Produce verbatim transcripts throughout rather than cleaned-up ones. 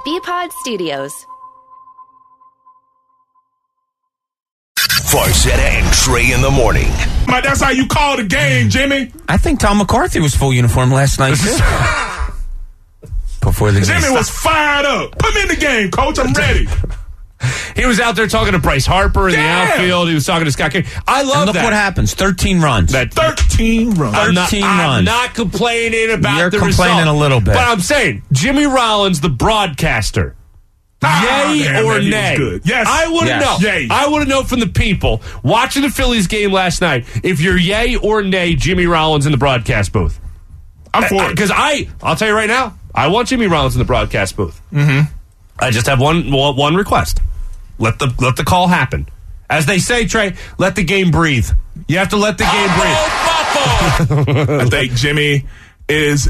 B-Pod Studios. Farcetta and Trey in the morning. That's how you call the game, Jimmy. I think Tom McCarthy was full uniform last night, too. Before the game. Jimmy was fired up. Put me in the game, coach. I'm ready. He was out there talking to Bryce Harper in yeah. the outfield. He was talking to Scott King. I love and look that. what happens. thirteen runs. That thirteen runs. I'm not, thirteen I'm runs. not complaining about You're the complaining result, a little bit. But I'm saying, Jimmy Rollins, the broadcaster, Ah, yay damn, or man, he was nay? good. Yes. I want to Yes. know. Yay. I want to know from the people watching the Phillies game last night if you're yay or nay Jimmy Rollins in the broadcast booth. I'm for it. Because I, I'll tell you right now, I want Jimmy Rollins in the broadcast booth. Mm-hmm. I just have one one request. Let the let the call happen. As they say, Trey, let the game breathe. You have to let the game breathe. I think Jimmy is,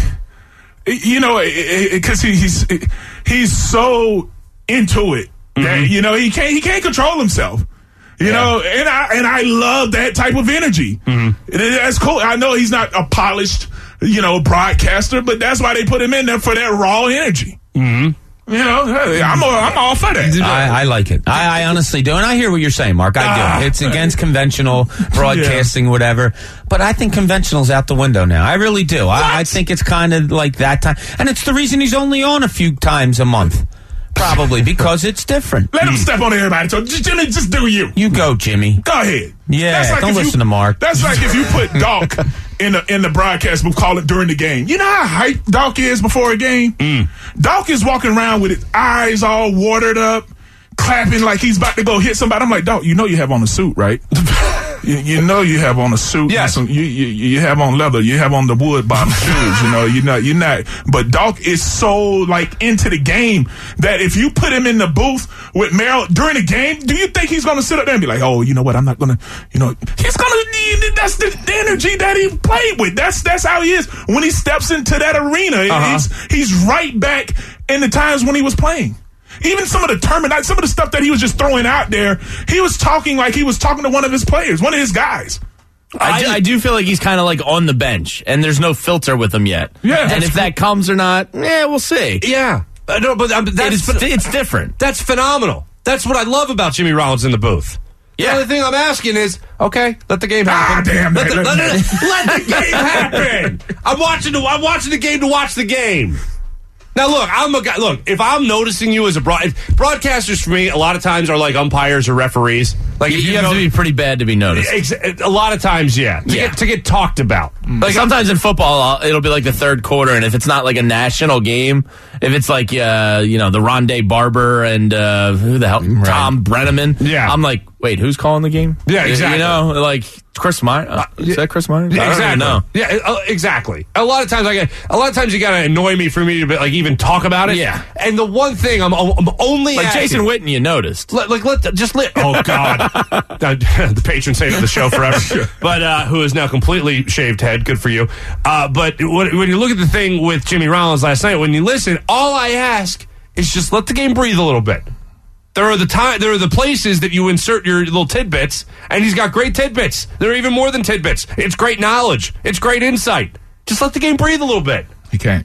you know, because he, he's he's so into it that, Mm-hmm. you know, he can't he can't control himself. You Yeah. know, and I and I love that type of energy. Mm-hmm. That's cool. I know he's not a polished, you know, broadcaster, but that's why they put him in there, for that raw energy. Mm-hmm. You know, hey, I'm all, I'm all for that. I, I like it. I, I honestly do. And I hear what you're saying, Mark. I do. Ah. It's against conventional broadcasting, yeah. whatever. But I think conventional's out the window now. I really do. I, I think it's kind of like that time. And it's the reason he's only on a few times a month. Probably because it's different. Let him step on everybody. So, Jimmy, just do you. You go, Jimmy. Go ahead. Yeah, like don't if listen you, to Mark. That's like if you put Doc in the in the broadcast booth, call it during the game. You know how hype Doc is before a game? Mm. Doc is walking around with his eyes all watered up, clapping like he's about to go hit somebody. I'm like, Doc, you know you have on a suit, right? you, you know you have on a suit. Yes. Some, you, you you have on leather. You have on the wood bottom shoes. You know, you're not you're not. But Doc is so like into the game that if you put him in the booth with Merrill during the game, do you think he's going to sit up there and be like, oh, you know what? I'm not going to, you know, he's going to. That's the, the energy that he played with. That's that's how he is when he steps into that arena. Uh-huh. He's he's right back in the times when he was playing. Even some of the termini- some of the stuff that he was just throwing out there, he was talking like he was talking to one of his players, one of his guys. I do, I do feel like he's kind of like on the bench, and there's no filter with him yet. Yeah, and if cool. that comes or not, yeah, we'll see. Yeah. Uh, no, but um, that's It is, it's different. That's phenomenal. That's what I love about Jimmy Rollins in the booth. Yeah. The only thing I'm asking is, okay, let the game happen. Ah, damn, let, man, the, let- let, it- let the game happen. I'm watching the I'm watching the game to watch the game. Now, look, I'm a guy. Look, if I'm noticing you as a broad, broadcasters for me, a lot of times are like umpires or referees. Like You, if you you have know, to be pretty bad to be noticed. ex- a lot of times, yeah, to, Yeah. Get, to get talked about. Like sometimes in football, I'll- it'll be like the third quarter, and if it's not like a national game, if it's like uh, you know the Rondé Barber and uh, who the hell Tom Brenneman, Yeah. I'm like, wait, who's calling the game? Yeah, You- exactly. You know, like Chris Myers. Uh, is that Chris Myers? Yeah, I don't exactly. even know. Yeah, uh, exactly. A lot of times I get. A lot of times you gotta annoy me for me to be, like even talk about it. Yeah. And the one thing I'm, I'm only Like asking, Jason Witten, you noticed. Let, like let the, just let. Oh God, uh, the patron saint of the show forever, but uh, who is now completely shaved head. Good for you. Uh, but when, when you look at the thing with Jimmy Rollins last night, when you listen, all I ask is just let the game breathe a little bit. There are the time. There are the places that you insert your little tidbits, and he's got great tidbits. There are even more than tidbits. It's great knowledge. It's great insight. Just let the game breathe a little bit. He can't.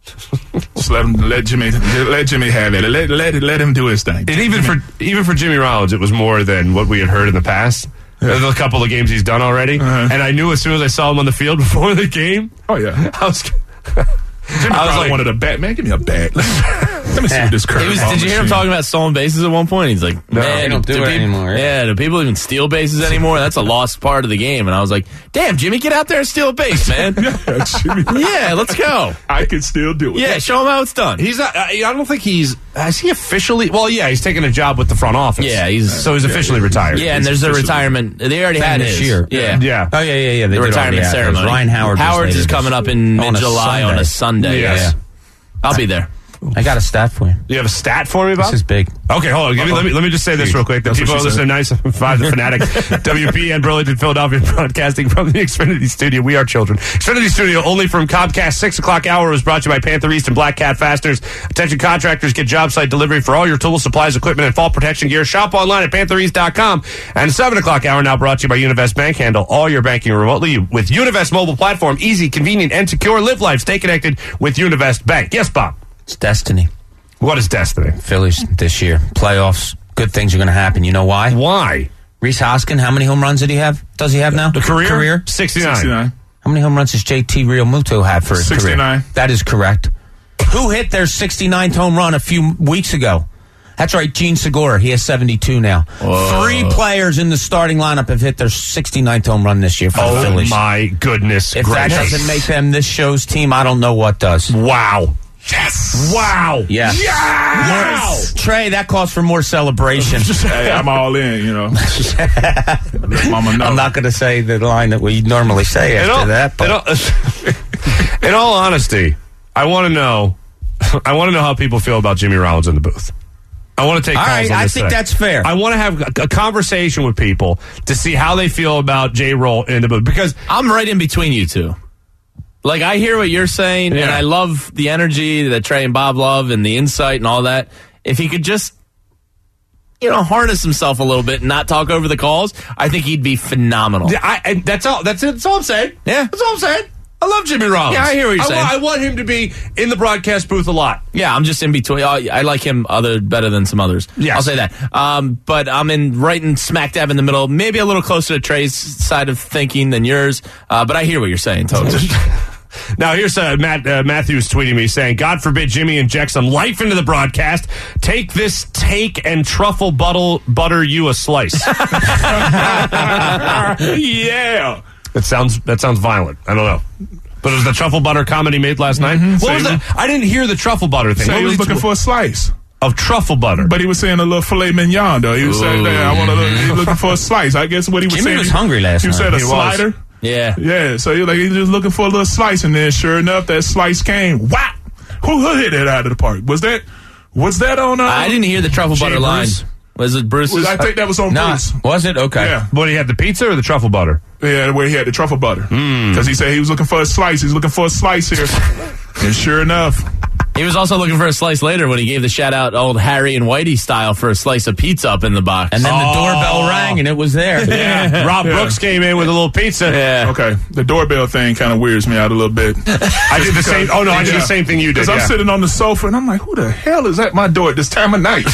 Just let him. Let Jimmy. Let Jimmy have it. Let let let him do his thing. And even Jimmy. for even for Jimmy Rollins, it was more than what we had heard in the past. There's a couple of games he's done already, Uh-huh. and I knew as soon as I saw him on the field before the game. Oh yeah. I was. Jimmy I was probably like- wanted a bat. Man, give me a bat. Let me see what this curve. He was, did you hear him talking about stolen bases at one point? He's like, man, they don't do it peop- anymore. Yeah, do people even steal bases anymore? That's a lost part of the game. And I was like, damn, Jimmy, get out there and steal a base, man. Yeah, Jimmy. Yeah, let's go. I can still do it. Yeah, show him how it's done. He's not. I I don't think he's. Has he officially? Well, yeah, he's taking a job with the front office. Yeah, he's- so he's officially retired. Yeah, and there's a officially- retirement. They already had this his. year. Yeah. Yeah. Oh, yeah, yeah, yeah. They The did retirement already have those. ceremony. Ryan Howard. just Howard's later is coming this- up in on a mid-July on a Sunday. Yes. Yeah. I'll be there. I got a stat for you. You have a stat for me, Bob? This is big. Okay, hold on. Give me, let me let me just say this real quick. The That's people what who she listen to Nice Five, the Fanatic, W P N, Burlington, Philadelphia, broadcasting from the Xfinity Studio. We are children. Xfinity Studio, only from Comcast. Six o'clock hour was brought to you by Panther East and Black Cat Fasteners. Attention contractors, get job site delivery for all your tools, supplies, equipment, and fall protection gear. Shop online at panther east dot com. And seven o'clock hour now brought to you by Univest Bank. Handle all your banking remotely with Univest mobile platform. Easy, convenient, and secure. Live life. Stay connected with Univest Bank. Yes, Bob. It's destiny. What is destiny? Phillies this year. Playoffs. Good things are going to happen. You know why? Why? Rhys Hoskin, how many home runs did he have? Does he have now? The career? Career? sixty-nine. sixty-nine. How many home runs does J T Realmuto have for his sixty-nine. career? That is correct. Who hit their sixty-ninth home run a few weeks ago? That's right, Gene Segura. He has seventy-two now. Whoa. Three players in the starting lineup have hit their sixty-ninth home run this year for Oh, the Phillies. my goodness If gracious. that doesn't make them this show's team, I don't know what does. Wow. Yes. Wow. Yeah. Yes. Trey, that calls for more celebration. Hey, I'm all in, you know. Let mama know. I'm not going to say the line that we normally say In after all, that. But in all, in all honesty, I want to know. I want to know how people feel about Jimmy Rollins in the booth. I want to take all calls right, on I this think thing. that's fair. I want to have a, a conversation with people to see how they feel about J. Roll in the booth because I'm right in between you two. Like, I hear what you're saying, Yeah. and I love the energy that Trey and Bob love and the insight and all that. If he could just, you know, harness himself a little bit and not talk over the calls, I think he'd be phenomenal. Yeah, I, and that's all. That's it. That's all I'm saying. Yeah. That's all I'm saying. I love Jimmy Rollins. Yeah, I hear what you're I, saying. wa- I want him to be in the broadcast booth a lot. Yeah, I'm just in between. I, I like him other better than some others. Yes. I'll say that. Um, but I'm in right in smack dab in the middle, maybe a little closer to Trey's side of thinking than yours. Uh, but I hear what you're saying, totally. Now, here's uh, Matt uh, Matthews tweeting me saying, God forbid Jimmy inject some life into the broadcast. Take this take and truffle butter, butter you a slice. Yeah. That sounds that sounds violent. I don't know. But it was the truffle butter comment he made last night. What So was he that? I didn't hear the truffle butter thing. So What he was he looking tw- for a slice. of truffle butter. But he was saying a little filet mignon, though. He was saying, hey, I want to look, he was looking for a slice. I guess what he was Jimmy saying. was hungry last he night. said a He was. slider. Yeah. Yeah, so he was like, he was just looking for a little slice, and then sure enough, that slice came. Whap! Who, who hit it out of the park? Was that, was that on, uh, I didn't hear the truffle Jay butter line. Bruce? Was it Bruce's? was, I think that was on Nah, Bruce. was it? Okay. Yeah. What, he had the pizza or the truffle butter? Yeah, where he had the truffle butter. Because he said he was looking for a slice. He's looking for a slice here. And sure enough, He was also looking for a slice later when he gave the shout out old Harry and Whitey style for a slice of pizza up in the box. And then Oh. the doorbell rang and it was there. Yeah. Rob Yeah. Brooks came in with a little pizza. yeah. okay, the doorbell thing kind of weirds me out a little bit. I did the same. Oh, no, I did the same thing you did. Because I'm yeah. sitting on the sofa and I'm like, who the hell is at my door at this time of night?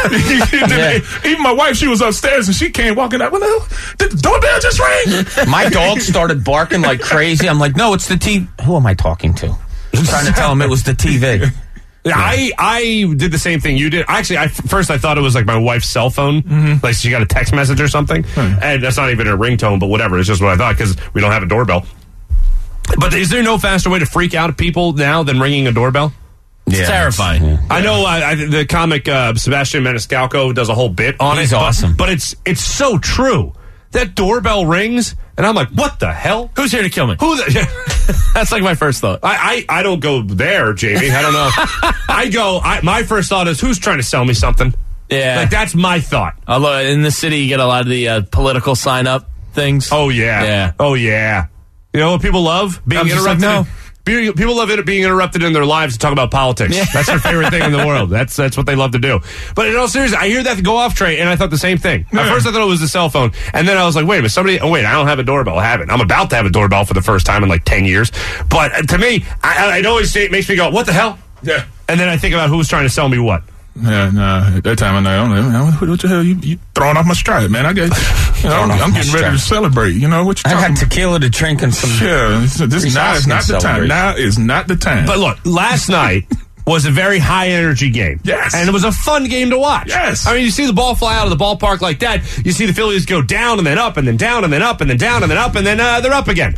Even my wife, she was upstairs and she came walking out. Well, did the doorbell just ring? My dog started barking like crazy. I'm like, no, it's the T V. Who am I talking to? I'm trying to tell him it was the T V. Yeah, I I did the same thing you did. Actually, I first I thought it was like my wife's cell phone, Mm-hmm. like she got a text message or something, and that's not even a ringtone, but whatever. It's just what I thought because we don't have a doorbell. But is there no faster way to freak out people now than ringing a doorbell? It's Yeah, terrifying. yeah. I know uh, I, the comic uh, Sebastian Maniscalco does a whole bit on He's it. but- awesome. but it's it's so true. That doorbell rings, and I'm like, what the hell? Who's here to kill me? Who the? That's like my first thought. I, I I don't go there, Jamie. I don't know. I go. I, my first thought is, who's trying to sell me something? Yeah. Like that's my thought. Although in the city, you get a lot of the uh, political sign up things. Oh yeah. Yeah. Oh yeah. You know what people love? Being I'm just like, interrupted. no. Being- People love it being interrupted in their lives to talk about politics. Yeah. That's their favorite thing in the world. That's that's what they love to do. But in all seriousness, I hear that go off, Trey, and I thought the same thing. At Yeah. first, I thought it was the cell phone, and then I was like, wait a minute, somebody. Oh wait, I don't have a doorbell. I haven't. I'm about to have a doorbell for the first time in like ten years. But uh, to me, I, I it always say, it makes me go, what the hell? Yeah. And then I think about who's trying to sell me what. Yeah, nah, at that time of night, I'm like, man, what, what the hell? You, you throwing off my stride, man. I get, you know, I'm, off I'm my getting ready to stride. celebrate. You know, what you I talking had tequila to drink and some. Yeah, this, this Reese now is not the Hoskins time. celebration. Now is not the time. But look, last night was a very high energy game. Yes. And it was a fun game to watch. Yes. I mean, you see the ball fly out of the ballpark like that. You see the Phillies go down and then up and then down and then up and then down and then up and then uh, they're up again.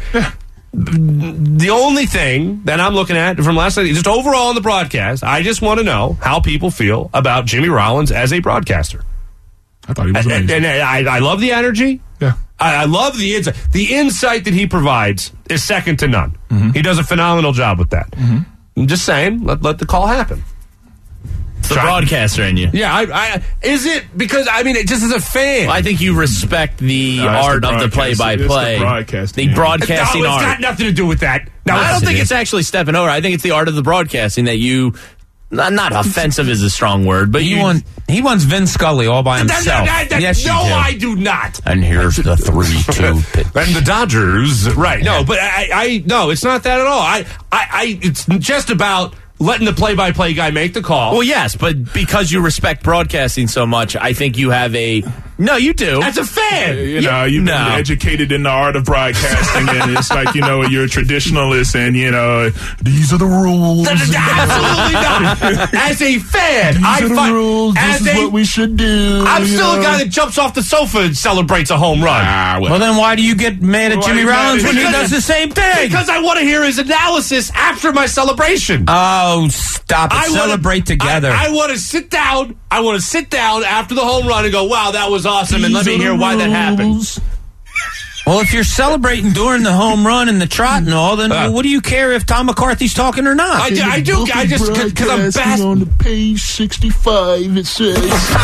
The only thing that I'm looking at from last night, just overall on the broadcast, I just want to know how people feel about Jimmy Rollins as a broadcaster. I thought he was And, amazing. and I, I love the energy. Yeah. I, I love the insight. The insight that he provides is second to none. Mm-hmm. He does a phenomenal job with that. I'm just saying, let, let the call happen. It's the broadcaster in you. Yeah, I, I is it because I mean, it just as a fan. I think you respect the No, it's art the of the broadcast- play-by-play. it's the broadcasting. The broadcasting no, it's art. got nothing to do with that. No, I don't it's- think it's actually stepping over. I think it's the art of the broadcasting that you. Not, not offensive is a strong word, but He you wants he wants Vin Scully all by That- himself. that- that- yes, you no, do. I do not. And here's the three two pitch. And the Dodgers, right? No, but I, I, no, it's not that at all. I, I, I it's just about letting the play-by-play guy make the call. Well, yes, but because you respect broadcasting so much, I think you have a... No, you do. As a fan. You know, you've been No. educated in the art of broadcasting, and it's like, you know, you're a traditionalist, and, you know, these are the rules. Absolutely not. As a fan, These I are the find rules. This as is a, what we should do. I'm you still know? a guy that jumps off the sofa and celebrates a home run. Ah, well, Well, then why do you get mad at Why Jimmy you mad Rollins at when he him? does the same thing? Because I want to hear his analysis after my celebration. Oh, stop it. I wanna- Celebrate together. I, I want to sit down. I want to sit down after the home run and go, wow, that was awesome, and let me These are hear the why that happened. rules. Well, if you're celebrating during the home run and the trot and all, then Uh. what do you care if Tom McCarthy's talking or not? I do, I, do, I just, because I'm Broadcasting bas- on the page sixty-five, it says.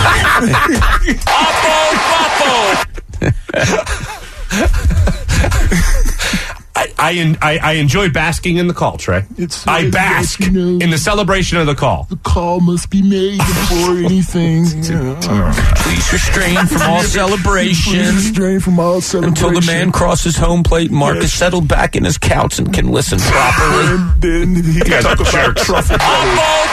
I, I, en- I, I enjoy basking in the call, Trey. It's- I it's- bask you know- in the celebration of the call. The call must be made before anything. Please restrain from all Please celebration restrain from all celebration. until the man crosses home plate and Mark is Yes. settled back in his couch and can listen properly. And then he can talk about truffle butter.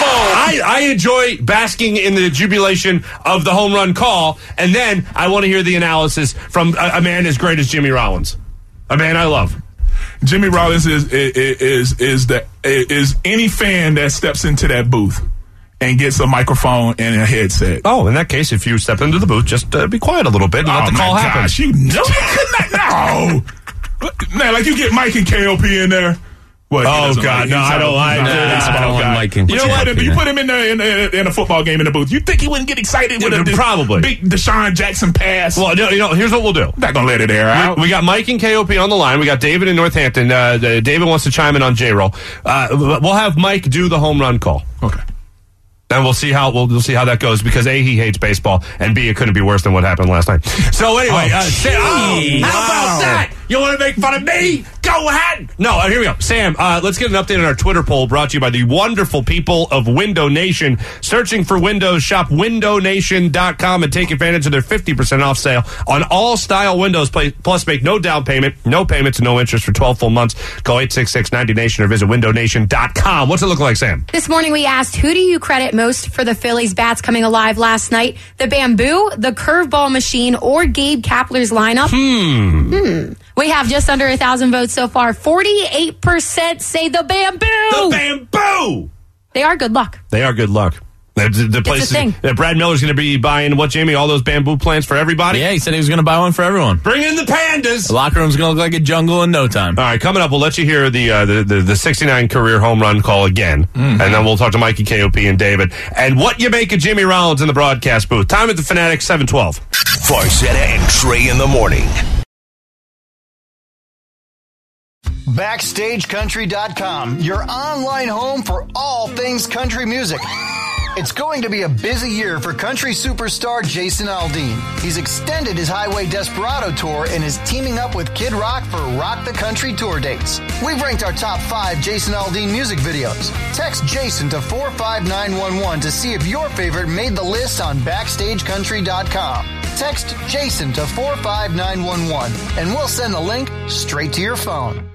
I, I enjoy basking in the jubilation of the home run call, and then I want to hear the analysis from a, a man as great as Jimmy Rollins, a man I love. Jimmy Rollins is is is is the is any fan that steps into that booth and gets a microphone and a headset. Oh, in that case, if you step into the booth, just uh, be quiet a little bit and let Oh the call my happen. gosh, you know you could not. No, man, like you get Mike and K O P in there. What, he Oh, doesn't God, like- no, he's I not- don't he's like not a that. baseball I don't want guy. Mike and But you know K O what? P If you in put him in the, in, the, in a football game in the booth, you think he wouldn't get excited with Yeah, a the probably. big Deshaun Jackson pass? Well, no, you know, here's what we'll do. not gonna let it air out. We got Mike and K O P on the line. We got David in Northampton. Uh, David wants to chime in on J-Roll. Uh, we'll have Mike do the home run call. Okay. And we'll see how we'll, we'll see how that goes, because A, he hates baseball, and B, it couldn't be worse than what happened last night. So anyway, Oh, uh, Sam, oh, geez. how about that? You want to make fun of me? Go ahead. No, uh, here we go. Sam, uh, let's get an update on our Twitter poll brought to you by the wonderful people of Window Nation. Searching for Windows, shop window nation dot com and take advantage of their fifty percent off sale on all style windows. Plus, make no down payment, no payments, no interest for twelve full months. Call eight six six ninety nation or visit window nation dot com. What's it look like, Sam? This morning we asked, who do you credit most for the Phillies bats coming alive last night? The bamboo, the curveball machine, or Gabe Kapler's lineup? Hmm. Hmm. We have just under a thousand votes so far. forty-eight percent say the bamboo. The bamboo! They are good luck. They are good luck. The, the, the place a thing. that Brad Miller's going to be buying what, Jamie? All those bamboo plants for everybody? Yeah, he said he was going to buy one for everyone. Bring in the pandas. The locker room's going to look like a jungle in no time. All right, coming up, we'll let you hear the uh, the, the the sixty-nine career home run call again, Mm-hmm. and then we'll talk to Mikey, K O P, and David, and what you make of Jimmy Rollins in the broadcast booth. Time at the Fanatic, seven twelve. Farcetta and Trey in the morning. Backstage Country dot com, your online home for all things country music. It's going to be a busy year for country superstar Jason Aldean. He's extended his Highway Desperado tour and is teaming up with Kid Rock for Rock the Country tour dates. We've ranked our top five Jason Aldean music videos. Text Jason to four five nine one one to see if your favorite made the list on Backstage Country dot com. Text Jason to four five nine one one and we'll send the link straight to your phone.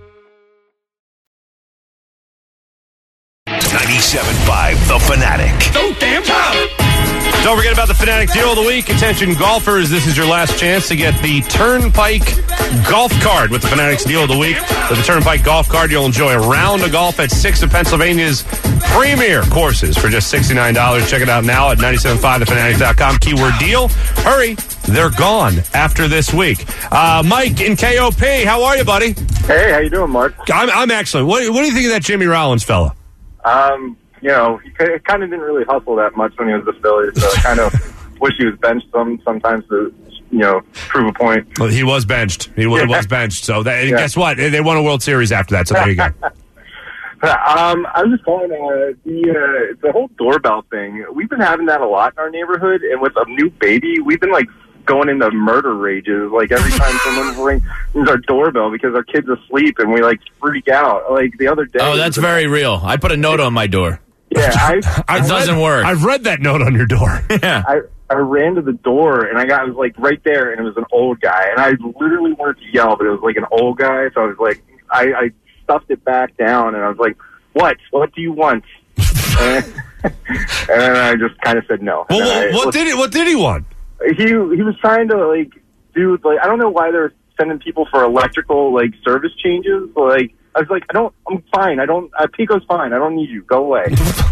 ninety-seven point five The Fanatic. So damn proud. Don't forget about the Fanatic Deal of the Week. Attention golfers, this is your last chance to get the Turnpike Golf Card with the Fanatic's Deal of the Week. With the Turnpike Golf Card, you'll enjoy a round of golf at six of Pennsylvania's premier courses for just sixty-nine dollars. Check it out now at ninety-seven point five the fanatic dot com. Keyword deal. Hurry, they're gone after this week. Uh, Mike in K O P, how are you, buddy? Hey, how you doing, Mark? I'm, I'm excellent. What, what do you think of that Jimmy Rollins fella? Um, you know, he kind of didn't really hustle that much when he was the Phillies, so I kind of wish he was benched some sometimes to, you know, prove a point. Well, he was benched. He was, Yeah. was benched. So that, and Yeah. guess what? They won a World Series after that. So there you go. um, I was just calling uh, the uh, the whole doorbell thing. We've been having that a lot in our neighborhood, and with a new baby, we've been like going into murder rages. Like every time someone rings our doorbell because our kid's asleep, and we like freak out. Like the other day. Oh, that's very real. I put a note on my door. Yeah, I. I've It doesn't read, work. I've read that note on your door. Yeah. I, I ran to the door and I got I was like right there and it was an old guy and I literally wanted to yell but it was like an old guy so I was like I, I stuffed it back down and I was like what? What do you want? and, and then I just kind of said no. Well, I, what did he? What did he want? He he was trying to like do like I don't know why they're sending people for electrical like service changes. Like I was like I don't. I'm fine. I don't. Uh, Pico's fine. I don't need you. Go away.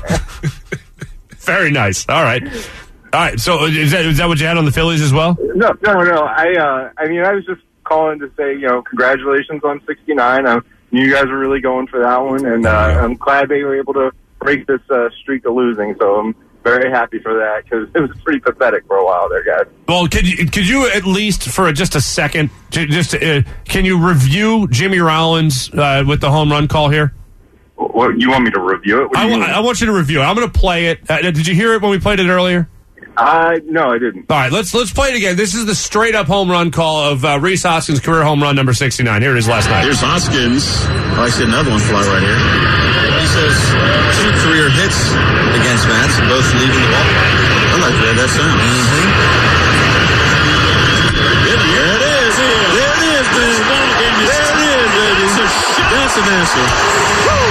Very nice. All right. All right. So is that is that what you had on the Phillies as well? No, no, no. I uh, I mean, I was just calling to say, you know, congratulations on sixty-nine. I knew you guys were really going for that one, and uh, I'm glad they were able to break this uh, streak of losing. So I'm very happy for that because it was pretty pathetic for a while there, guys. Well, could you could you at least for just a second, just uh, can you review Jimmy Rollins uh, with the home run call here? What, you want me to review it? What do I, you w- mean? I want you to review it. I'm going to play it. Uh, did you hear it when we played it earlier? Uh, no, I didn't. All right, let's let's play it again. This is the straight up home run call of uh, Rhys Hoskins' career home run number sixty-nine. Here it is last night. Here's Hoskins. Oh, I see another one fly right here. He says two career hits against Mets, both leaving the ball. I like the way that sounds. Mm-hmm. There it is. There it is, baby. There it is, baby. That's an answer. Woo!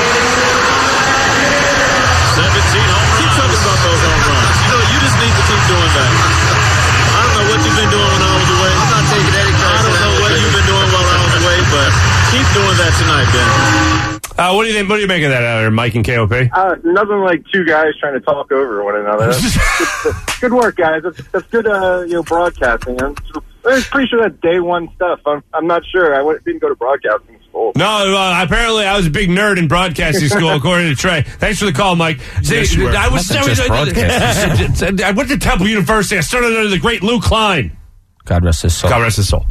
seventeen home runs. Keep talking about those home runs. You know, you just need to keep doing that. I don't know what you've been doing when I was away. I'm not taking any credit. I don't know what you've been doing while I was away, but keep doing that tonight, Ben. Uh, what do you think? What do you make of that out there, Mike and K O P? Uh, nothing like two guys trying to talk over one another. That's, that's, good work, guys. That's, that's good, uh, you know, broadcasting. I'm, I'm pretty sure that's day one stuff. I'm, I'm not sure. I went, didn't go to broadcasting school. No, uh, apparently I was a big nerd in broadcasting school, according to Trey. Thanks for the call, Mike. Yes, See, you were. I was Nothing just broadcasting. I went to Temple University. I started under the great Lou Klein. God rest his soul. God rest his soul.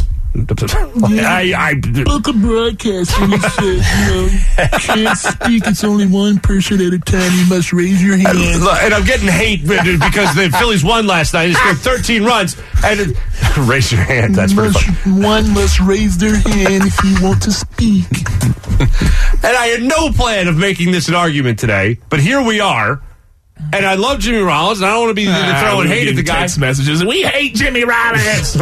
I, I, Book of broadcasting, it says, you know, can't speak. It's only one person at a time. You must raise your hand. and I'm getting hate because the Phillies won last night. They scored thirteen runs. And raise your hand. That's pretty must, funny. One must raise their hand if you want to speak. And I had no plan of making this an argument today, but here we are. And I love Jimmy Rollins, and I don't want to be Ah, throwing hate at the guy. Text messages. We hate Jimmy Rollins.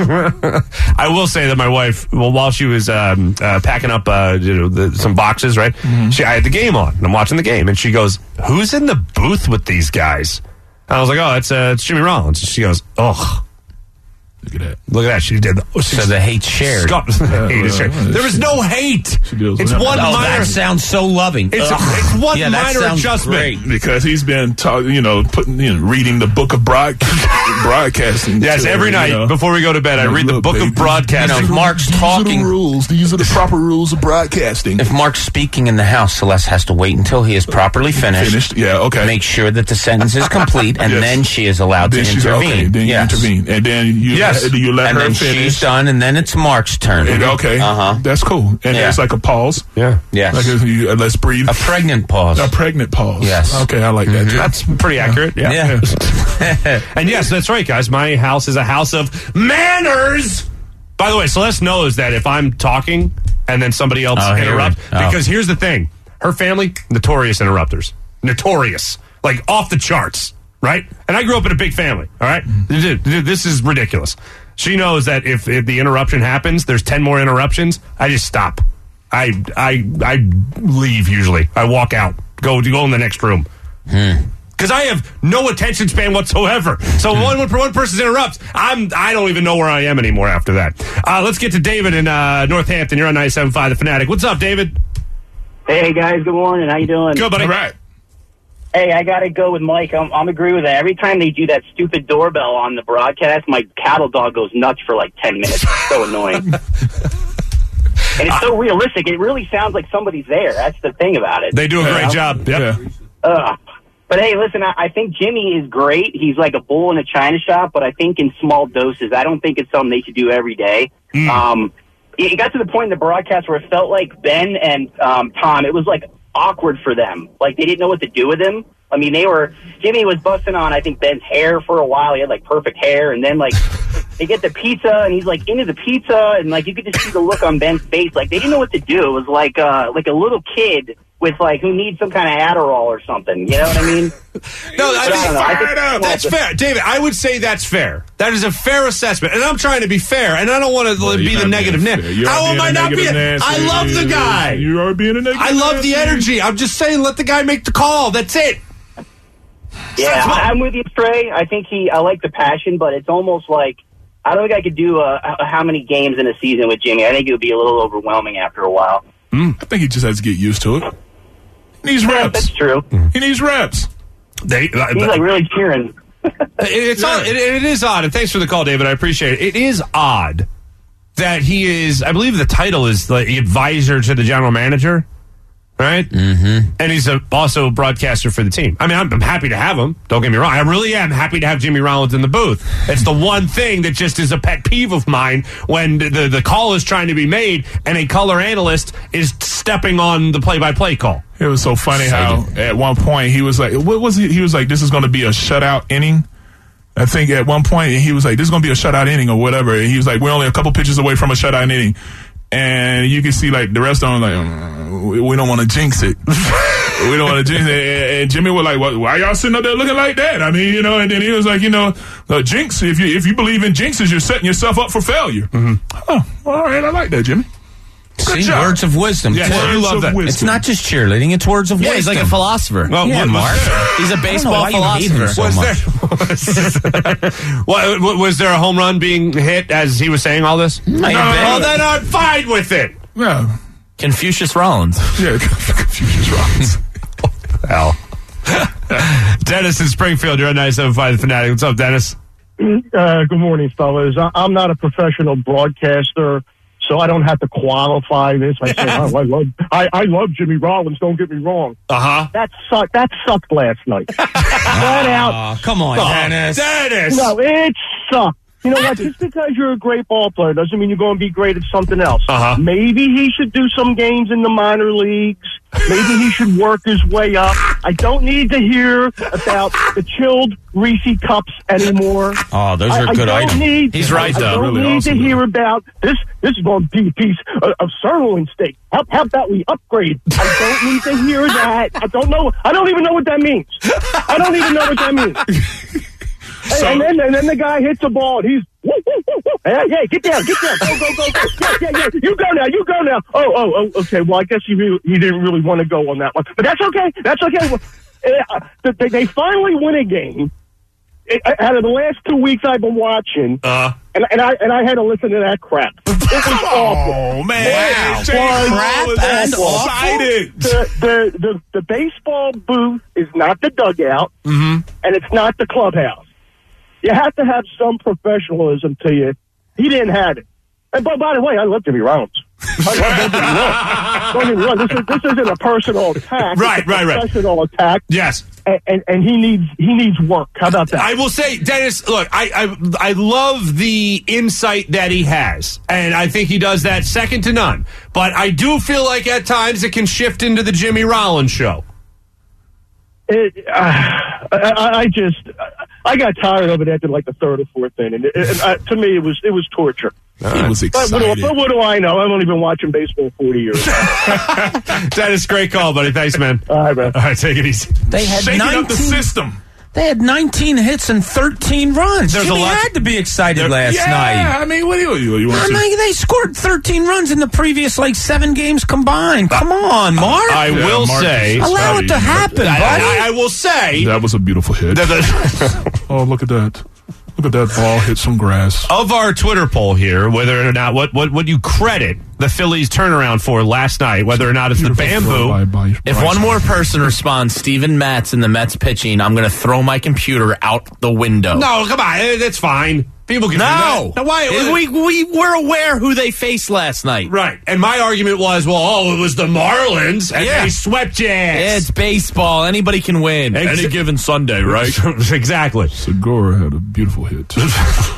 I will say that my wife, well, while she was um, uh, packing up uh, you know, the, some boxes, right? Mm-hmm. She, I had the game on, and I'm watching the game, and she goes, "Who's in the booth with these guys?" And I was like, "Oh, it's uh, it's Jimmy Rollins." And she goes, "Ugh." Look at that. Look at that. She did. Oh, So the hate shared. Scott, hate is shared. well, There is no hate. deals It's with one that. Oh, minor. that sounds so loving. It's, a, Ugh. it's one Yeah, that minor sounds adjustment. great. Because he's been, ta- you know, putting, you know, reading the book of broad- broadcasting. Yes, to, every you night know. before we go to bed, I read the Look, book baby, of broadcasting. You know, Mark's These are talking. the rules. These are the proper rules of broadcasting. If Mark's speaking in the house, Celeste has to wait until he is properly finished. Finished? Yeah, okay. Make sure that the sentence is complete, and Yes. then she is allowed then to she's intervene. okay. Then Yes. you intervene, and then you Yes. let, you let And her then finish. she's done, and then it's Mark's turn. And, okay, Uh-huh. that's cool. And Yeah. there's like a pause. Yeah. Yes. Like a, you, uh, let's breathe. A pregnant pause. A pregnant pause. Yes. Okay, I like that. Too. That's pretty accurate. Yeah. Yeah. And yes, that's right, guys. My house is a house of manners. By the way, Celeste knows that if I'm talking and then somebody else Oh, here we- interrupts, oh. because here's the thing: her family, notorious interrupters, notorious, like off the charts, right? And I grew up in a big family. All right, this is ridiculous. She knows that if, if the interruption happens, there's ten more interruptions. I just stop. I I I leave usually. I walk out. Go go in the next room. Because I have no attention span whatsoever. So one when one person interrupts, I'm I don't even know where I am anymore after that. Uh, let's get to David in uh, Northampton. You're on ninety-seven point five The Fanatic. What's up, David? Hey guys, good morning. How you doing? Good, buddy. All right. Hey, I gotta go with Mike. I'm, I'm agree with that. Every time they do that stupid doorbell on the broadcast, my cattle dog goes nuts for like ten minutes. It's so annoying. And it's so realistic. It really sounds like somebody's there. That's the thing about it. They do a Yeah. great job. Yep. Yeah. Ugh. But hey, listen, I, I think Jimmy is great. He's like a bull in a china shop, but I think in small doses. I don't think it's something they should do every day. Mm. Um, it got to the point in the broadcast where it felt like Ben and um, Tom, it was like awkward for them. Like they didn't know what to do with him. I mean, they were, Jimmy was busting on, I think, Ben's hair for a while. He had like perfect hair. And then like they get the pizza, and he's like into the pizza, and like you could just see the look on Ben's face, like they didn't know what to do. It was like uh, like a little kid with like who needs some kind of Adderall or something. You know what I mean? No, I I don't think, know. I think- fired up. That's fair, David. I would say that's fair. That is a fair assessment, and I'm trying to be fair, and I don't want to Well, be you're the not negative being Nancy. fair. You are How being am I a not being? negative I Nancy. love the guy. You are being a negative I love the Nancy. energy. I'm just saying, let the guy make the call. That's it. Yeah, I- I'm with you, Trey. I think he. I like the passion, but it's almost like I don't think I could do uh, h- how many games in a season with Jimmy. I think it would be a little overwhelming after a while. I think he just has to get used to it. He needs Yeah, reps. that's true. He needs reps. They, uh, He's like really cheering. It's odd. It, it is odd, and thanks for the call, David. I appreciate it. It is odd that he is. I believe the title is the advisor to the general manager, right? Mm-hmm. And he's a, also a broadcaster for the team. I mean, I'm, I'm happy to have him. Don't get me wrong. I really am happy to have Jimmy Rollins in the booth. It's the one thing that just is a pet peeve of mine when the the, the call is trying to be made and a color analyst is stepping on the play-by-play call. It was so funny how at one point he was like, what was he? He was like, this is going to be a shutout inning. I think at one point he was like, this is going to be a shutout inning or whatever. And he was like, we're only a couple pitches away from a shutout inning. And you can see like the rest of them like, mm, we, we don't want to jinx it. we don't want to jinx it. And Jimmy was like, well, why y'all sitting up there looking like that? I mean, you know, and then he was like, you know, uh, jinx, if you, if you believe in jinxes, you're setting yourself up for failure. Mm-hmm. Oh, all right. I like that, Jimmy. Good See, job. words of wisdom. Yeah, too. you Words love of that. wisdom. It's not just cheerleading; it's words of Yeah, wisdom. he's like a philosopher. Well, Yeah, was Mark. there- He's a baseball why you hate him philosopher. so Was there, was, was there a home run being hit as he was saying all this? I no, bet. well, then I'm fine with it. Yeah. Confucius Rollins. Yeah. Confucius Rollins. Hell. Dennis in Springfield, you're on ninety-seven point five The Fanatic. What's up, Dennis? Uh, good morning, fellas. I, I'm not a professional broadcaster, so I don't have to qualify this. I say, oh, I love, I, I love Jimmy Rollins. Don't get me wrong. Uh huh. That sucked. That sucked last night. Flat out. Oh, come on, Dennis. Dennis! No, it sucked. You know what? Just because you're a great ball player doesn't mean you're going to be great at something else. Uh-huh. Maybe he should do some games in the minor leagues. Maybe he should work his way up. I don't need to hear about the chilled Reese cups anymore. Oh, those I, are I good don't items. Need, He's right, I, though. I don't Really need awesome, to though. hear about this. This is going to be a piece of, of sirloin steak. How, how about we upgrade? I don't need to hear that. I don't know. I don't even know what that means. I don't even know what that means. So- and, and then and then the guy hits a ball and he's woo, woo, woo, woo. Hey, yeah, get down, get down, go, go, go, go. Yeah, yeah, yeah. You go now, you go now. Oh, oh, oh, okay. Well, I guess he really, he didn't really want to go on that one, but that's okay. That's okay. Well, uh, they, they finally win a game. It, out of the last two weeks I've been watching, Uh, and, and I and I had to listen to that crap. It was awful. Oh man! Wow. Jay Crap Paul is and so excited. The, the the the baseball booth is not the dugout, mm-hmm. and it's not the clubhouse. You have to have some professionalism to you. He didn't have it. And by, by the way, I love Jimmy Rollins. I love Don't get me wrong. Don't get me wrong. This, is, this isn't a personal attack. Right, it's a right, right. Professional attack. Yes. And, and and he needs he needs work. How about that? I will say, Dennis, look, I, I I love the insight that he has, and I think he does that second to none. But I do feel like at times it can shift into the Jimmy Rollins show. It, uh, I, I just I got tired of it after like the third or fourth inning. It, it, uh, to me, it was it was torture. He was But what, do, excited. but what do I know? I've only been watching baseball forty years. Dennis, great call, buddy. Thanks, man. All right, man. All right, take it easy. They had Shaking up the nineteen. system. They had nineteen hits and thirteen runs. There's a Jimmy lot- had to be excited last yeah, night. I mean, what do you, you, you want I to? mean, they scored thirteen runs in the previous like seven games combined. Come on, Mark. I Yeah, will Mark say, is Allow it to excited. happen, I, buddy. I, I will say That was a beautiful hit. that the, Oh, look at that! Look at that ball hit some grass. of our Twitter poll here, whether or not what what would you credit the Phillies turnaround for last night, whether or not it's the Beautiful throw by- bamboo. by If Bryce one more Harper. person responds, Steven Matz in the Mets pitching, I'm going to throw my computer out the window. No, come on, eh, that's fine. People can No. do that. Now, why? we, we were aware who they faced last night. Right, and my argument was, well, oh, it was the Marlins, and Yeah. they swept your ass. It's baseball. Anybody can win. Ex- Any given Sunday, right? exactly. Segura had a beautiful hit.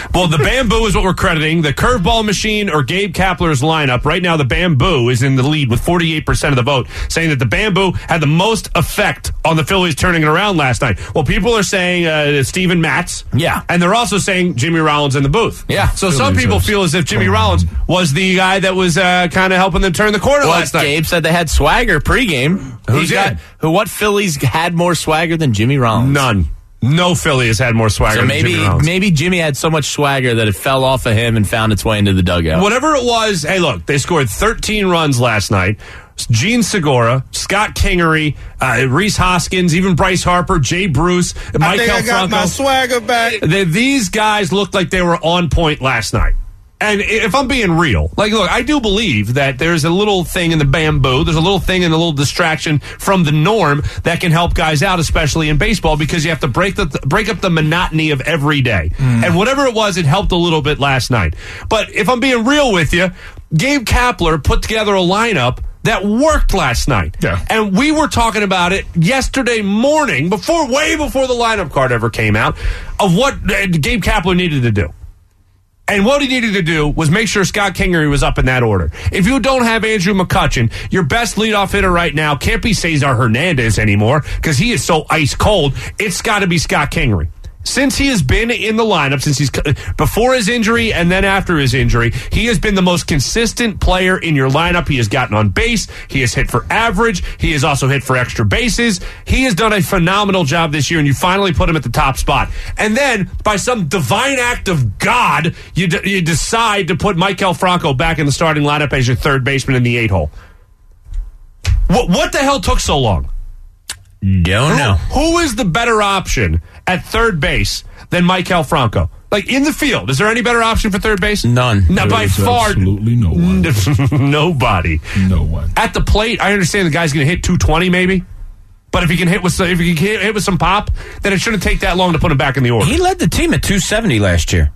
Well, the Bamboo is what we're crediting. The curveball machine or Gabe Kapler's lineup. Right now, the Bamboo is in the lead with forty-eight percent of the vote, saying that the Bamboo had the most effect on the Phillies turning it around last night. Well, people are saying uh, Steven Matz. Yeah. And they're also saying Jimmy Rollins in the booth. Yeah. So some people feel as if Jimmy Rollins was the guy that was uh, kind of helping them turn the corner well, last night. Gabe said they had swagger pregame. Who's Who's got? Who? What Phillies had more swagger than Jimmy Rollins? None. No Philly has had more swagger So than maybe Jimmy Rollins. maybe Jimmy had so much swagger that it fell off of him and found its way into the dugout. Whatever it was, hey, look, they scored thirteen runs last night. Gene Segura, Scott Kingery, uh, Reese Hoskins, even Bryce Harper, Jay Bruce, Mike I think I got Franco. my swagger back. They, these guys looked like they were on point last night. And if I'm being real, like, look, I do believe that there's a little thing in the Bamboo, there's a little thing and a little distraction from the norm that can help guys out, especially in baseball, because you have to break the break up the monotony of every day. Mm. And whatever it was, it helped a little bit last night. But if I'm being real with you, Gabe Kapler put together a lineup that worked last night. Yeah. And we were talking about it yesterday morning, before way before the lineup card ever came out, of what Gabe Kapler needed to do. And what he needed to do was make sure Scott Kingery was up in that order. If you don't have Andrew McCutchen, your best leadoff hitter right now can't be Cesar Hernandez anymore because he is so ice cold. It's got to be Scott Kingery. Since he has been in the lineup, since he's before his injury and then after his injury, he has been the most consistent player in your lineup. He has gotten on base. He has hit for average. He has also hit for extra bases. He has done a phenomenal job this year, and you finally put him at the top spot. And then, by some divine act of God, you, d- you decide to put Maikel Franco back in the starting lineup as your third baseman in the eight hole. What, what the hell took so long? Don't know. Who, who is the better option at third base than Maikel Franco? Like, in the field, is there any better option for third base? None. No, by There's far. absolutely no one. Nobody. No one. At the plate, I understand the guy's going to hit two twenty maybe. But if he can hit with some, if he can hit with some pop, then it shouldn't take that long to put him back in the order. He led the team at two seventy last year.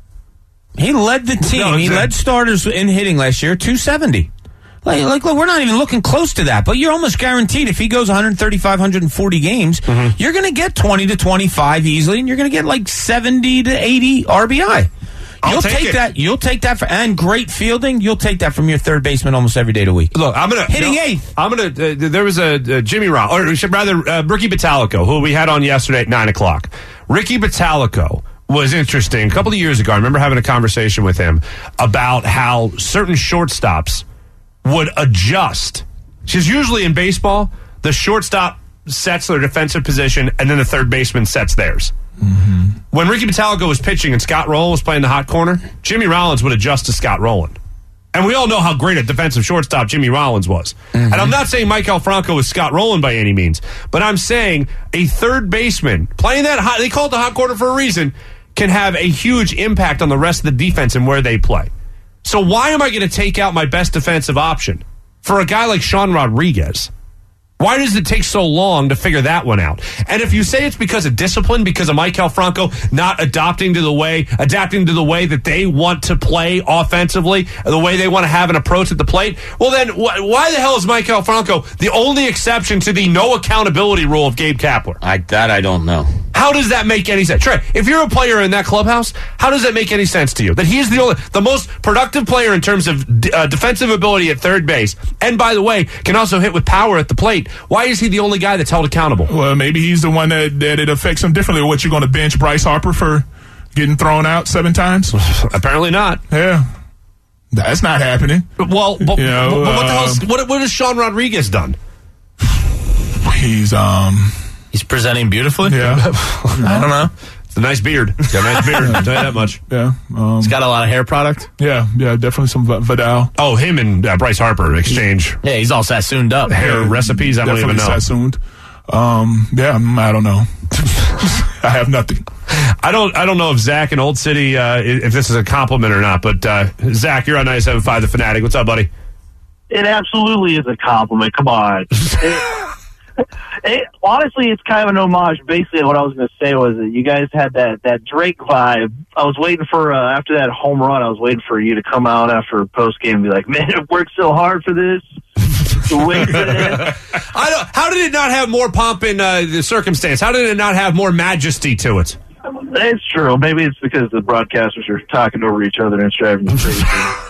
He led the team. No, he exactly. led starters in hitting last year, two seventy. Like, like, look, we're not even looking close to that, but you're almost guaranteed if he goes one thirty-five, one forty games, mm-hmm. you're going to get twenty to twenty-five easily, and you're going to get like seventy to eighty R B I. I'll You'll take take it. that. You'll take that for and great fielding. You'll take that from your third baseman almost every day of the week. Look, I'm gonna hitting no, eighth. I'm gonna. Uh, there was a uh, Jimmy Rollins, or rather, uh, Ricky Batalico, who we had on yesterday at nine o'clock. Ricky Batalico was interesting. A couple of years ago, I remember having a conversation with him about how certain shortstops would adjust. Because usually in baseball, the shortstop sets their defensive position, and then the third baseman sets theirs. Mm-hmm. When Ricky Batalico was pitching and Scott Rowland was playing the hot corner, Jimmy Rollins would adjust to Scott Rowland. And we all know how great a defensive shortstop Jimmy Rollins was. Mm-hmm. And I'm not saying Maikel Franco is Scott Rowland by any means, but I'm saying a third baseman playing that hot, they call it the hot corner for a reason, can have a huge impact on the rest of the defense and where they play. So why am I going to take out my best defensive option for a guy like Sean Rodriguez? Why does it take so long to figure that one out? And if you say it's because of discipline, because of Maikel Franco not adopting to the way, adapting to the way that they want to play offensively, the way they want to have an approach at the plate, well then, wh- why the hell is Maikel Franco the only exception to the no accountability rule of Gabe Kapler? I that I don't know. How does that make any sense? Trey, if you're a player in that clubhouse, how does that make any sense to you? That he is the only, the most productive player in terms of d- uh, defensive ability at third base, and by the way, can also hit with power at the plate. Why is he the only guy that's held accountable? Well, maybe he's the one that, that it affects him differently. What, you're going to bench Bryce Harper for getting thrown out seven times? Apparently not. Yeah. That's not happening. Well, but, You know, but what the hell? uh, What, what has Sean Rodriguez done? He's, um... He's presenting beautifully. Yeah. I don't know. It's a nice beard. Got a nice beard. I'll tell you that much. Yeah. Um, He's got a lot of hair product. yeah, yeah, definitely some V- Vidal. Oh, him and uh, Bryce Harper exchange Yeah, he's all sassooned up. hair Yeah, recipes. I don't even know. Definitely Sassooned. Um, yeah, mm, I don't know. I have nothing. I don't. I don't know if Zach in Old City, uh, if this is a compliment or not. But uh, Zach, you're on ninety-seven point five, The Fanatic. What's up, buddy? It absolutely is a compliment. Come on. It, it, honestly, it's kind of an homage. Basically, what I was going to say was that you guys had that, that Drake vibe. I was waiting for, uh, after that home run, I was waiting for you to come out after post game and be like, man, it worked so hard for this. To wait for this. I don't, how did it not have more pomp in uh, the circumstance? How did it not have more majesty to it? It's true. Maybe it's because the broadcasters are talking over each other and it's driving me crazy.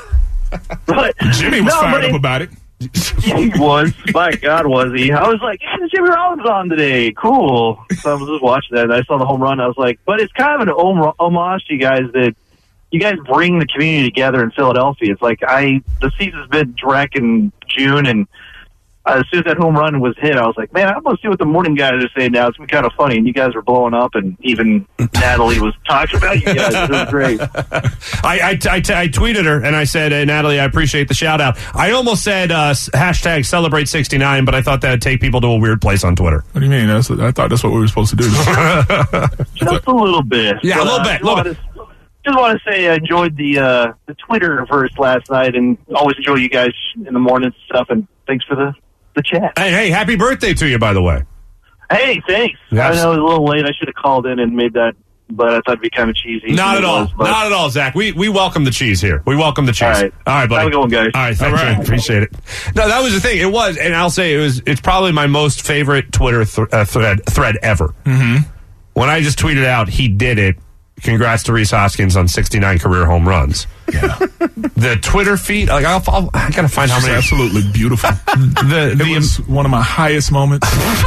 But Jimmy was no, fired it, up about it. He was. My God, was he? I was like, hey, Jimmy Rollins on today. Cool. So I was just watching that, and I saw the home run. I was like, but it's kind of an om- homage to you guys that you guys bring the community together in Philadelphia. It's like I the season's been direct in June, and uh, as soon as that home run was hit, I was like, man, I'm going to see what the morning guys are saying now. It's been kind of funny, and you guys are blowing up, and even Natalie was talking about you guys. It was great. I, I, I, I tweeted her, and I said, hey, Natalie, I appreciate the shout-out. I almost said uh, hashtag celebrate sixty-nine, but I thought that would take people to a weird place on Twitter. What do you mean? That's, I thought that's what we were supposed to do. Just a little bit. Yeah, but, a little uh, bit. A little bit. Just want to say I enjoyed the uh, the Twitterverse last night, and always enjoy you guys in the mornings and stuff, and thanks for the, the chat. Hey, hey, happy birthday to you, by the way. Hey, thanks. Yes. I know it was a little late. I should have called in and made that, but I thought it'd be kind of cheesy. Not at all. Was, but... Not at all, Zach. We we welcome the cheese here. We welcome the cheese. All right. All right, buddy. Have a good one, guys. All right, thank All right. you. Appreciate it. No, that was the thing. It was, and I'll say it was. It's probably my most favorite Twitter th- uh, thread thread ever. Mm-hmm. When I just tweeted out, he did it. Congrats to Rhys Hoskins on sixty-nine career home runs. Yeah. The Twitter feed, like I'll, I'll, I gotta find how It's many. absolutely beautiful. the, the it was one of my highest moments.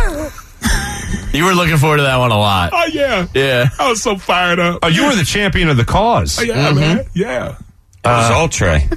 You were looking forward to that one a lot. Oh yeah, Yeah. I was so fired up. Oh, you were the champion of the cause. Oh, yeah, man. Yeah. It was all Trey.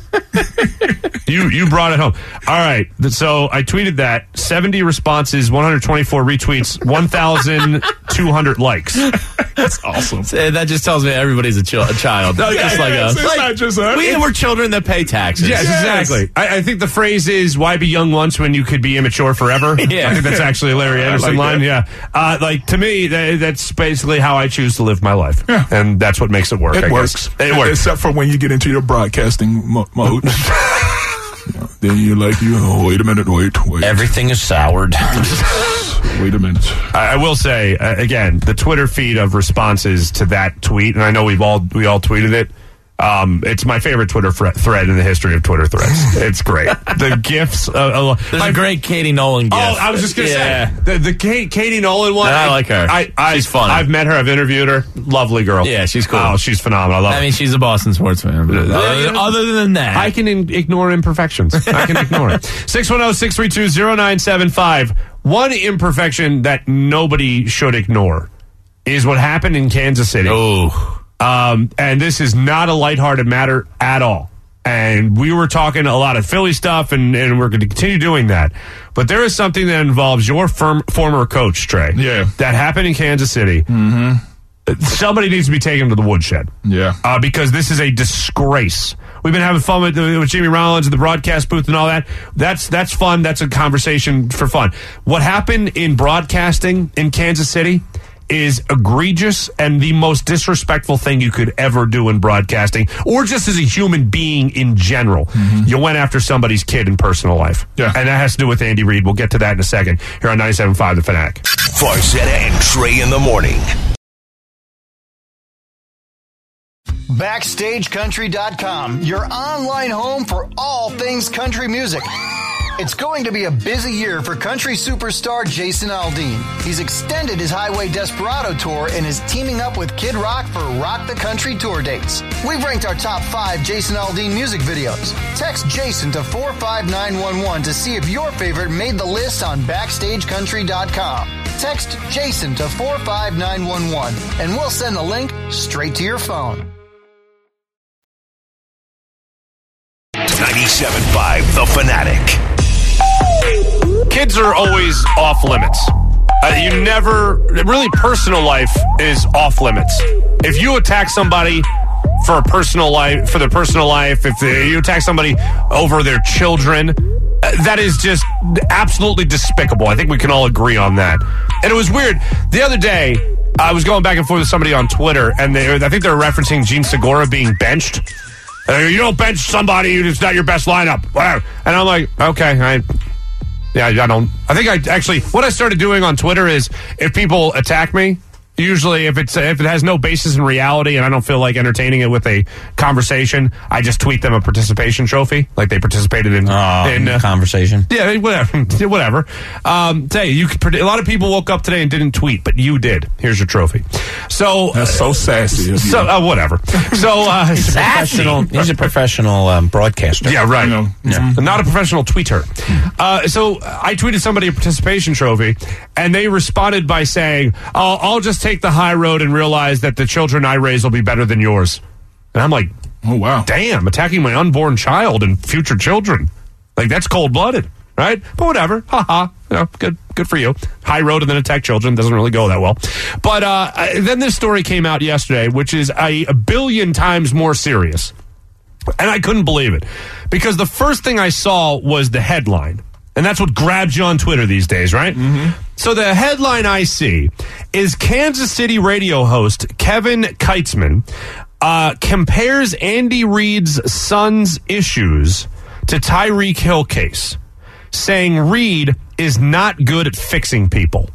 You you brought it home. All right. So I tweeted that. seventy responses, one hundred twenty-four retweets, one thousand two hundred likes. That's awesome. Eh, That just tells me everybody's a, ch- a child. Yeah, just like yeah, us. it's not just us. We were children that pay taxes. Yes, Yes. exactly. I, I think the phrase is, why be young once when you could be immature forever? Yeah. I think that's actually a Larry I Anderson like line. that. Yeah. Uh, like, to me, that, that's basically how I choose to live my life. Yeah. And that's what makes it work. It I works. guess. It works. Except for when you get into your broadcasting mo- mode. You know, then you're like, you oh, wait a minute, wait, wait. Everything is soured. Wait a minute. I I will say uh, again, the Twitter feed of responses to that tweet, and I know we've all we all tweeted it. Um, it's my favorite Twitter fre- thread in the history of Twitter threads. It's great. The gifs. Uh, uh, There's I- a great Katie Nolan gift. Oh, I was just gonna Yeah. say the the Kate, Katie Nolan one. I like her. I, I, She's funny. I've met her. I've interviewed her. Lovely girl. Yeah, she's cool. Oh, she's phenomenal. I love I her. mean, she's a Boston sports fan. But other, other than that, I can in- ignore imperfections. I can ignore it. six one zero, six three two, zero nine seven five. One imperfection that nobody should ignore is what happened in Kansas City. Oh. Um, and this is not a lighthearted matter at all. And we were talking a lot of Philly stuff, and, and we're going to continue doing that. But there is something that involves your firm, former coach, Trey. Yeah. That happened in Kansas City. Mm-hmm. Somebody needs to be taken to the woodshed. Yeah. Uh, because this is a disgrace. We've been having fun with, with Jimmy Rollins and the broadcast booth and all that. That's that's fun. That's a conversation for fun. What happened in broadcasting in Kansas City is egregious and the most disrespectful thing you could ever do in broadcasting, or just as a human being in general. Mm-hmm. You went after somebody's kid in personal life. Yeah. And that has to do with Andy Reid. We'll get to that in a second here on ninety-seven point five The Fanatic. Farzetta and Trey in the morning. Backstage Country dot com, your online home for all things country music. It's going to be a busy year for country superstar Jason Aldean. He's extended his Highway Desperado tour and is teaming up with Kid Rock for Rock the Country tour dates. We've ranked our top five Jason Aldean music videos. Text Jason to four five nine one one to see if your favorite made the list on Backstage Country dot com. Text Jason to four five nine one one and we'll send the link straight to your phone. ninety-seven point five The Fanatic. Kids are always off limits. Uh, you never, really, personal life is off limits. If you attack somebody for a personal life, for their personal life, if they, you attack somebody over their children, uh, that is just absolutely despicable. I think we can all agree on that. And it was weird. The other day, I was going back and forth with somebody on Twitter, and they, I think they were referencing Gene Segura being benched. Uh, you don't bench somebody who's not your best lineup. Whatever. And I'm like, okay, I... Yeah, I don't. I think I actually, what I started doing on Twitter is if people attack me, Usually, if it's if it has no basis in reality and I don't feel like entertaining it with a conversation, I just tweet them a participation trophy, like they participated in Oh, in uh, conversation. Yeah, whatever, whatever. Um, tell you, you could, a lot of people woke up today and didn't tweet, but you did. Here's your trophy. So that's so sassy. of So you. uh, whatever. So uh, He's a professional, he's a professional um, broadcaster. Yeah, right. You know, Yeah. Not a professional tweeter. Uh, so I tweeted somebody a participation trophy, and they responded by saying, oh, I'll just take the high road and realize that the children I raise will be better than yours. And I'm like, oh, wow. Damn, attacking my unborn child and future children. Like, that's cold-blooded, right? But whatever. Ha-ha. You know, good good for you. High road and then attack children doesn't really go that well. But uh, then this story came out yesterday, which is a, a billion times more serious. And I couldn't believe it. Because the first thing I saw was the headline. And that's what grabs you on Twitter these days, right? Mm-hmm. So the headline I see is Kansas City radio host Kevin Keitzman uh, compares Andy Reid's son's issues to Tyreek Hill case, saying Reid is not good at fixing people.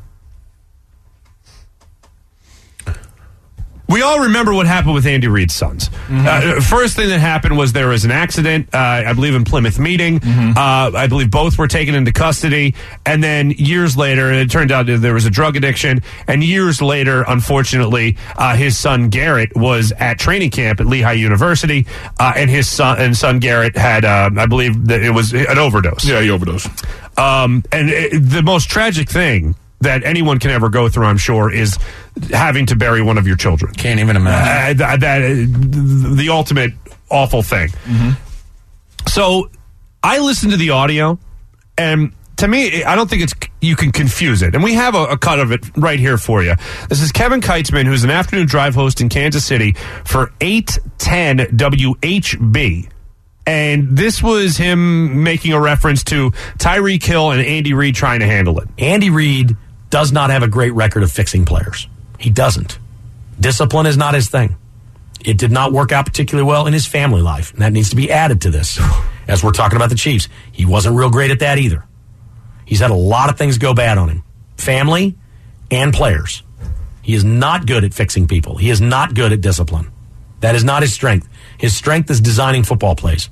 We all remember what happened with Andy Reid's sons. Mm-hmm. Uh, first thing that happened was there was an accident, uh, I believe in Plymouth Meeting. Mm-hmm. Uh, I believe both were taken into custody. And then years later, it turned out that there was a drug addiction. And years later, unfortunately, uh, his son Garrett was at training camp at Lehigh University. Uh, and his son and son Garrett had, uh, I believe, that it was an overdose. Yeah, he overdosed. Um, and it, the most tragic thing that anyone can ever go through, I'm sure, is having to bury one of your children. Can't even imagine. Uh, that, that uh, the ultimate awful thing. Mm-hmm. So I listened to the audio, and to me, I don't think it's you can confuse it. And we have a, a cut of it right here for you. This is Kevin Keitzman, who's an afternoon drive host in Kansas City for eight ten W H B. And this was him making a reference to Tyreek Hill and Andy Reid trying to handle it. Andy Reid does not have a great record of fixing players. He doesn't. Discipline is not his thing. It did not work out particularly well in his family life, and that needs to be added to this. As we're talking about the Chiefs, he wasn't real great at that either. He's had a lot of things go bad on him. Family and players. He is not good at fixing people. He is not good at discipline. That is not his strength. His strength is designing football plays.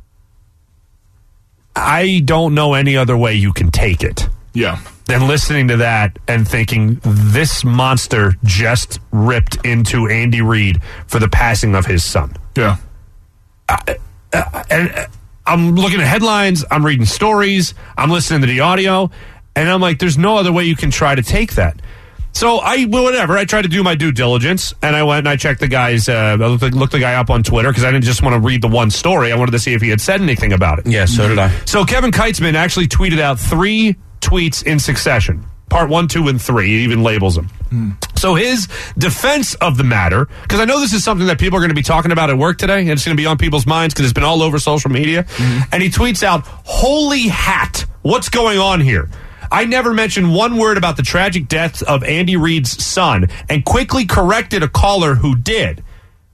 I don't know any other way you can take it. Yeah. Than listening to that and thinking this monster just ripped into Andy Reid for the passing of his son. Yeah. Uh, uh, and uh, I'm looking at headlines, I'm reading stories, I'm listening to the audio, and I'm like, there's no other way you can try to take that. So I, well, whatever, I tried to do my due diligence, and I went and I checked the guy's, uh, I looked, looked the guy up on Twitter, because I didn't just want to read the one story, I wanted to see if he had said anything about it. Yeah, so did I. So Kevin Keitzman actually tweeted out three tweets in succession. Part one, two, and three. He even labels them. Mm. So his defense of the matter, because I know this is something that people are going to be talking about at work today, and it's going to be on people's minds because it's been all over social media. Mm. And he tweets out, "Holy hat, what's going on here? I never mentioned one word about the tragic death of Andy Reid's son," and quickly corrected a caller who did.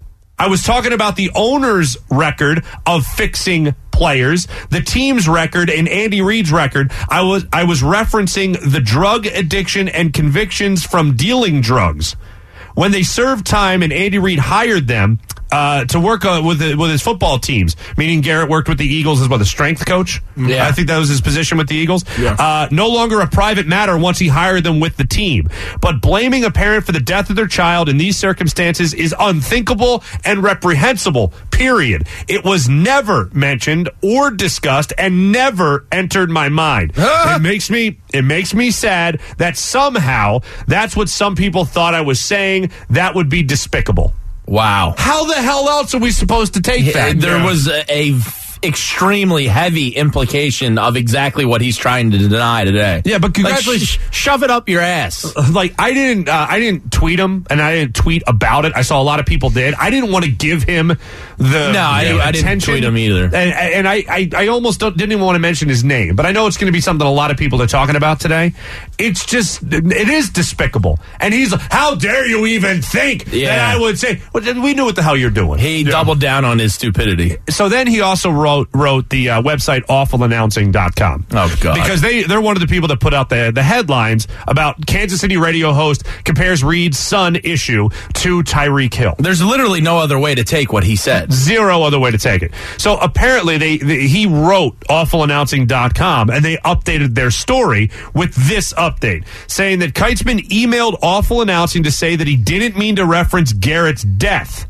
I was talking about the owner's record of fixing players, the team's record, and Andy Reid's record. I was I was referencing the drug addiction and convictions from dealing drugs. When they served time and Andy Reid hired them uh, to work uh, with the, with his football teams, meaning Garrett worked with the Eagles as well, the strength coach. Yeah. I think that was his position with the Eagles. Yeah. Uh, no longer a private matter once he hired them with the team. But blaming a parent for the death of their child in these circumstances is unthinkable and reprehensible, period. It was never mentioned or discussed and never entered my mind. It makes me it makes me sad that somehow that's what some people thought I was saying. That would be despicable. Wow. How the hell else are we supposed to take that? There Yeah. was a, a extremely heavy implication of exactly what he's trying to deny today. Yeah, but Like, congratulations. sh- shove it up your ass. Like I didn't, uh, I didn't tweet him, and I didn't tweet about it. I saw a lot of people did. I didn't want to give him the No, I- the I didn't attention. tweet him either. And, and I, I, I almost don't, didn't even want to mention his name, but I know it's going to be something a lot of people are talking about today. It's just, it is despicable. And he's, how dare you even think Yeah. that I would say? Well, we knew what the hell you're doing. He doubled down on his stupidity. So then he also wrote wrote, wrote the uh, website awful announcing dot com. Oh, God. Because they, they're one of the people that put out the, the headlines about Kansas City radio host compares Reed's son issue to Tyreek Hill. There's literally no other way to take what he said. Zero other way to take it. So apparently they, they he wrote awful announcing dot com and they updated their story with this update saying that Keitzman emailed Awful Announcing to say that he didn't mean to reference Garrett's death,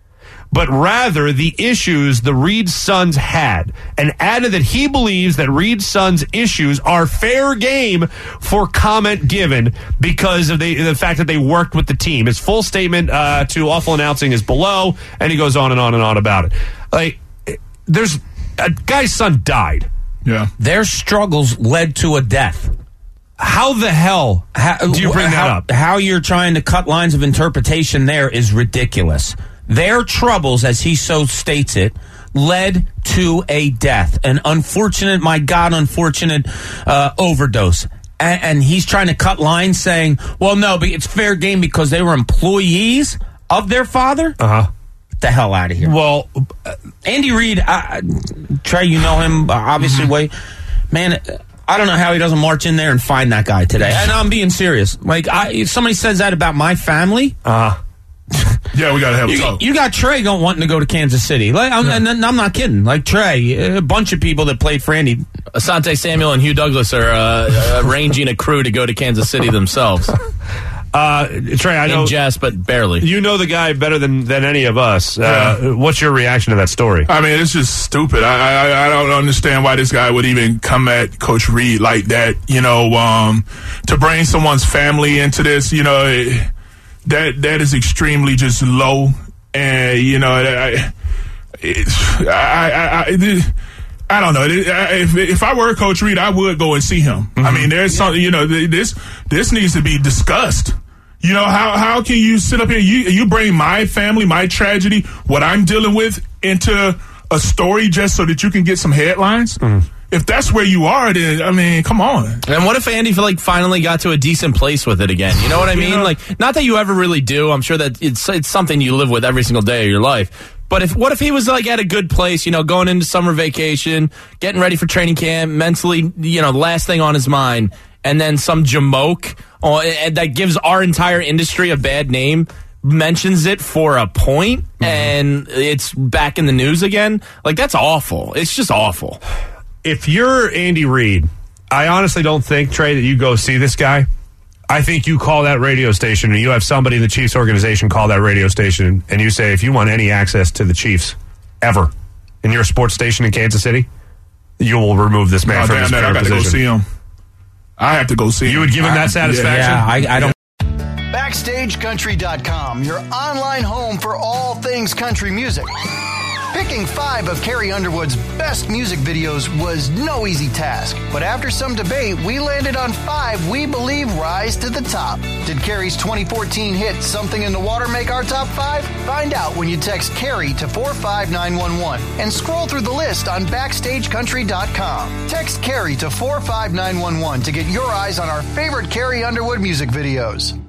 but rather the issues the Reed sons had, and added that he believes that Reed sons' issues are fair game for comment given because of the, the fact that they worked with the team. His full statement uh, to Awful Announcing is below, and he goes on and on and on about it. Like, there's a guy's son died. Yeah. Their struggles led to a death. How the hell how, do you bring how, that up? How you're trying to cut lines of interpretation there is ridiculous. Their troubles, as he so states it, led to a death. An unfortunate, my God, unfortunate uh, overdose. And, and he's trying to cut lines saying, well, no, but it's fair game because they were employees of their father? Uh-huh. Get the hell out of here. Well, uh, Andy Reid, uh, Trey, you know him, uh, obviously. Mm-hmm. way, Man, I don't know how he doesn't march in there and find that guy today. And I'm being serious. Like, I, if somebody says that about my family... Uh-huh. Yeah, we gotta have a you, talk. You got Trey going wanting to go to Kansas City. Like, I'm, yeah. and I'm not kidding. Like Trey, a bunch of people that played for Andy. Asante Samuel and Hugh Douglas are uh, arranging a crew to go to Kansas City themselves. Uh, Trey, I know in jest, but barely. You know the guy better than, than any of us. Uh, yeah. What's your reaction to that story? I mean, it's just stupid. I, I I don't understand why this guy would even come at Coach Reed like that. You know, um, to bring someone's family into this. You know. It, That that is extremely just low, and you know, I, it, I, I, I, I don't know. If if I were Coach Reed, I would go and see him. Mm-hmm. I mean, there's something. You know, this this needs to be discussed. You know, how how can you sit up here? You you bring my family, my tragedy, what I'm dealing with, into a story just so that you can get some headlines? Mm. If that's where you are, then, I mean, come on. And what if Andy like finally got to a decent place with it again? You know what I mean? You know? Like, not that you ever really do. I'm sure that it's it's something you live with every single day of your life. But if what if he was like at a good place, you know, going into summer vacation, getting ready for training camp, mentally, you know, last thing on his mind, and then some jamoke oh, that gives our entire industry a bad name mentions it for a point, mm-hmm. and it's back in the news again. Like, that's awful. It's just awful. If you're Andy Reid, I honestly don't think, Trey, that you go see this guy. I think you call that radio station and you have somebody in the Chiefs organization call that radio station and you say, if you want any access to the Chiefs ever in your sports station in Kansas City, you will remove this man oh, from damn his that, I got to go see him. I have to go see him. You would give him that satisfaction? Yeah, I, I don't. Backstage Country dot com, your online home for all things country music. Picking five of Carrie Underwood's best music videos was no easy task, but after some debate, we landed on five we believe rise to the top. Did Carrie's twenty fourteen hit Something in the Water make our top five? Find out when you text Carrie to four five nine one one and scroll through the list on Backstage Country dot com. Text Carrie to four five nine one one to get your eyes on our favorite Carrie Underwood music videos.